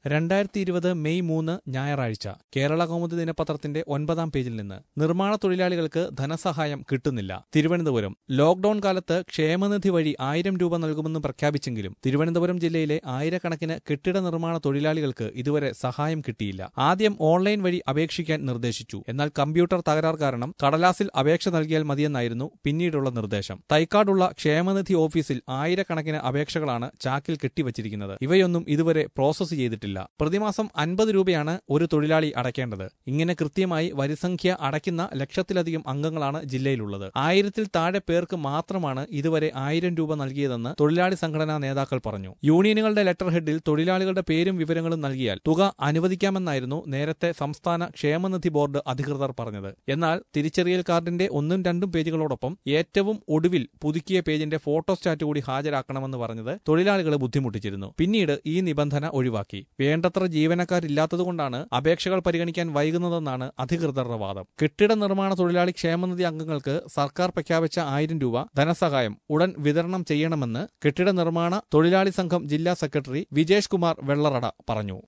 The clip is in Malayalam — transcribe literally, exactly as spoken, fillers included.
രണ്ടായിരത്തി ഇരുപത് മെയ് മൂന്ന് ഞായറാഴ്ച കേരള കൗമുദി ദിനപത്രത്തിന്റെ ഒൻപതാം പേജിൽ നിന്ന് നിർമ്മാണ തൊഴിലാളികൾക്ക് ധനസഹായം കിട്ടുന്നില്ല. തിരുവനന്തപുരം ലോക്ഡൌൺ കാലത്ത് ക്ഷേമനിധി വഴി ആയിരം രൂപ നൽകുമെന്ന് പ്രഖ്യാപിച്ചെങ്കിലും തിരുവനന്തപുരം ജില്ലയിലെ ആയിരക്കണക്കിന് കെട്ടിട നിർമ്മാണ തൊഴിലാളികൾക്ക് ഇതുവരെ സഹായം കിട്ടിയില്ല. ആദ്യം ഓൺലൈൻ വഴി അപേക്ഷിക്കാൻ നിർദ്ദേശിച്ചു. എന്നാൽ കമ്പ്യൂട്ടർ തകരാർ കാരണം കടലാസിൽ അപേക്ഷ നൽകിയാൽ മതിയെന്നായിരുന്നു പിന്നീടുള്ള നിർദ്ദേശം. തൈക്കാടുള്ള ക്ഷേമനിധി ഓഫീസിൽ ആയിരക്കണക്കിന് അപേക്ഷകളാണ് ചാക്കിൽ കെട്ടിവച്ചിരിക്കുന്നത്. ഇവയൊന്നും ഇതുവരെ പ്രോസസ് ചെയ്തിട്ടില്ല. പ്രതിമാസം അൻപത് രൂപയാണ് ഒരു തൊഴിലാളി അടയ്ക്കേണ്ടത്. ഇങ്ങനെ കൃത്യമായി വരിസംഖ്യ അടയ്ക്കുന്ന ലക്ഷത്തിലധികം അംഗങ്ങളാണ് ജില്ലയിലുള്ളത്. ആയിരത്തിൽ താഴെ പേർക്ക് മാത്രമാണ് ഇതുവരെ ആയിരം രൂപ നൽകിയതെന്ന് തൊഴിലാളി സംഘടനാ നേതാക്കൾ പറഞ്ഞു. യൂണിയനുകളുടെ ലെറ്റർ ഹെഡിൽ തൊഴിലാളികളുടെ പേരും വിവരങ്ങളും നൽകിയാൽ തുക അനുവദിക്കാമെന്നായിരുന്നു നേരത്തെ സംസ്ഥാന ക്ഷേമനിധി ബോർഡ് അധികൃതർ പറഞ്ഞത്. എന്നാൽ തിരിച്ചറിയൽ കാർഡിന്റെ ഒന്നും രണ്ടും പേജുകളോടൊപ്പം ഏറ്റവും ഒടുവിൽ പുതുക്കിയ പേജിന്റെ ഫോട്ടോസ്റ്റാറ്റ് കൂടി ഹാജരാക്കണമെന്ന് പറഞ്ഞത് തൊഴിലാളികളെ ബുദ്ധിമുട്ടിച്ചിരുന്നു. പിന്നീട് ഈ നിബന്ധന ഒഴിവാക്കി. വേണ്ടത്ര ജീവനക്കാരില്ലാത്തതുകൊണ്ടാണ് അപേക്ഷകൾ പരിഗണിക്കാൻ വൈകുന്നതെന്നാണ് അധികൃതരുടെ വാദം. കെട്ടിട നിർമ്മാണ തൊഴിലാളി ക്ഷേമനിധി അംഗങ്ങൾക്ക് സർക്കാർ പ്രഖ്യാപിച്ച ആയിരം രൂപ ധനസഹായം ഉടൻ വിതരണം ചെയ്യണമെന്ന് കെട്ടിട നിർമ്മാണ തൊഴിലാളി സംഘം ജില്ലാ സെക്രട്ടറി വിജേഷ് കുമാർ വെള്ളറട പറഞ്ഞു.